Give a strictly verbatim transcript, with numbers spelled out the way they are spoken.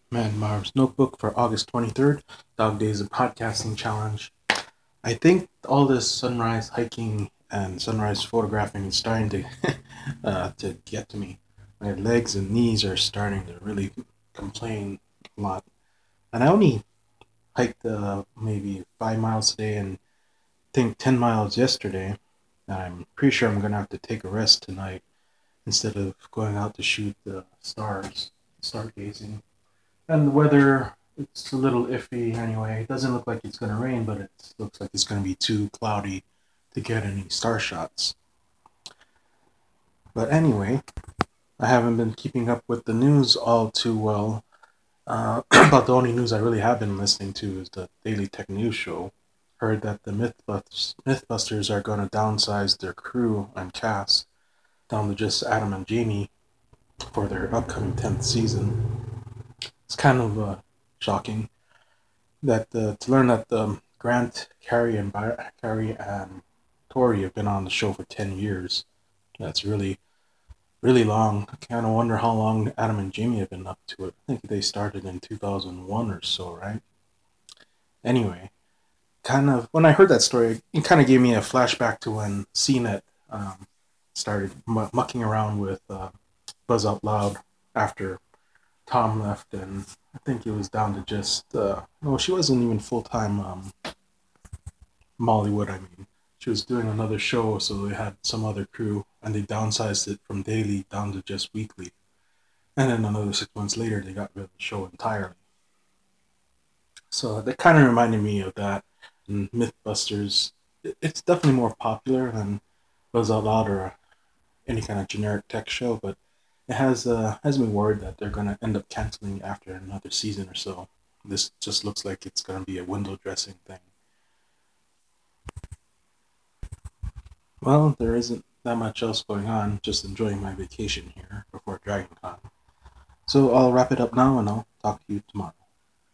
Man Marv's Notebook for August twenty-third, Dog Days of Podcasting Challenge. I think all this sunrise hiking and sunrise photographing is starting to uh, to get to me. My legs and knees are starting to really complain a lot. And I only hiked uh, maybe five miles today and I think ten miles yesterday. I'm pretty sure I'm going to have to take a rest tonight instead of going out to shoot the stars, stargazing. And the weather, it's a little iffy anyway. It doesn't look like it's going to rain, but it looks like it's going to be too cloudy to get any star shots. But anyway, I haven't been keeping up with the news all too well. Uh, about the only news I really have been listening to is the Daily Tech News Show. Heard that the Mythbusters, Mythbusters are going to downsize their crew and cast down to just Adam and Jamie for their upcoming tenth season. It's kind of uh, shocking that uh, to learn that um, Grant, Carrie, and Bar- Carrie and Tori have been on the show for ten years. That's really really long. I kind of wonder how long Adam and Jamie have been up to it. I think they started in two thousand one or so, right? Anyway, kind of when I heard that story, it kind of gave me a flashback to when C net um, started mu- mucking around with uh, Buzz Out Loud after Tom left, and I think it was down to just uh, no, she wasn't even full time um, Mollywood, I mean. She was doing another show, so they had some other crew, and they downsized it from daily down to just weekly. And then another six months later, they got rid of the show entirely. So that kind of reminded me of that. And Mythbusters, it's definitely more popular than Buzz Out Loud or any kind of generic tech show, but it has uh, has me worried that they're going to end up canceling after another season or so. This just looks like it's going to be a window dressing thing. Well, there isn't that much else going on, just enjoying my vacation here before Dragon Con. So I'll wrap it up now and I'll talk to you tomorrow.